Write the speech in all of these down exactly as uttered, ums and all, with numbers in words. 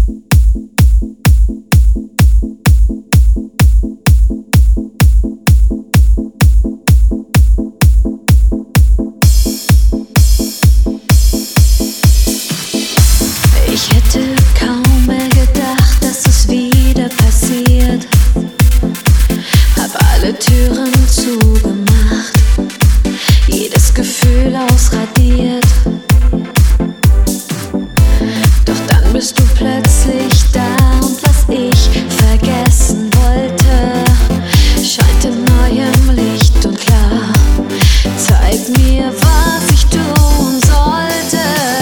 Ich hätte kaum mehr gedacht, dass es wieder passiert. Hab alle Türen zugemacht, jedes Gefühl ausradiert. Doch dann bist du plötzlich da und was ich vergessen wollte, scheint in neuem Licht und klar. Zeig mir, was ich tun sollte.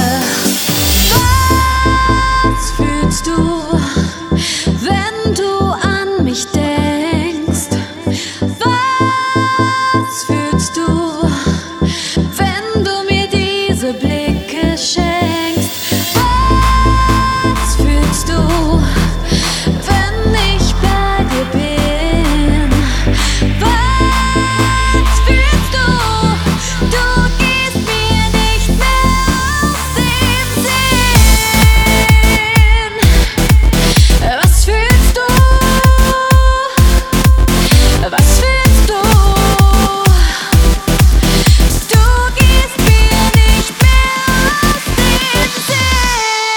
Was fühlst du, wenn du an mich denkst? Was fühlst du, wenn du mir diese Blicke schenkst? Was fühlst du, wenn ich bei dir bin? Was fühlst du? Du gehst mir nicht mehr aus dem Sinn. Was fühlst du? Was fühlst du? Du gehst mir nicht mehr aus dem Sinn.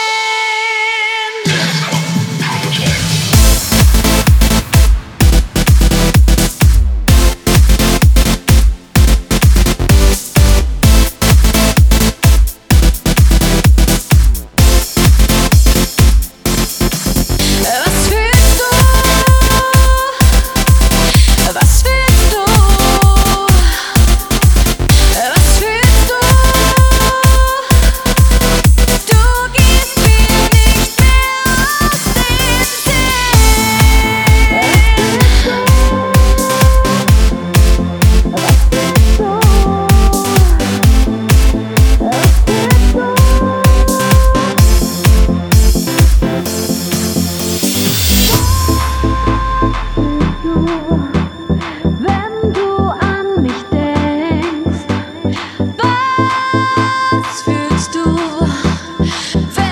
Was fühlst du? Was fühlst du? Was fühlst du? Du gehst mir nicht mehr aus dem Wenn du an mich denkst, was fühlst du, wenn